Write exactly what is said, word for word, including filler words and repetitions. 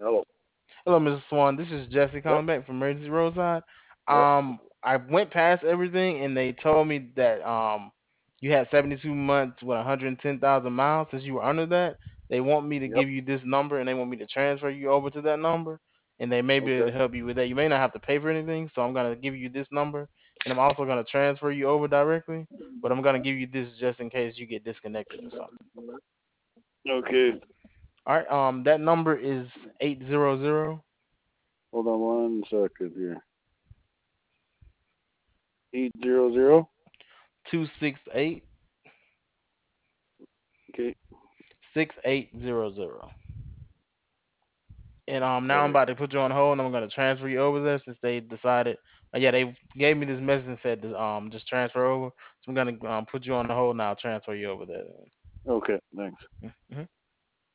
Hello. Hello, Missus Swan. This is Jesse Yep. calling back from Emergency Roadside. Yep. Um, I went past everything and they told me that um you had seventy-two months with one hundred ten thousand miles. Since you were under that, they want me to Yep. give you this number and they want me to transfer you over to that number and they may be able Okay. to help you with that. You may not have to pay for anything, so I'm gonna give you this number and I'm also gonna transfer you over directly, but I'm gonna give you this just in case you get disconnected or something. Okay. All right. Um, that number is eight zero zero Hold on one second here. Eight zero zero. two six eight Okay. six eight zero zero. And um, now I'm Sorry. about to put you on hold, and I'm gonna transfer you over there since they decided. Uh, yeah, they gave me this message and said to, um just transfer over. So I'm gonna um put you on the hold now. Transfer you over there. Okay. Thanks. Mhm.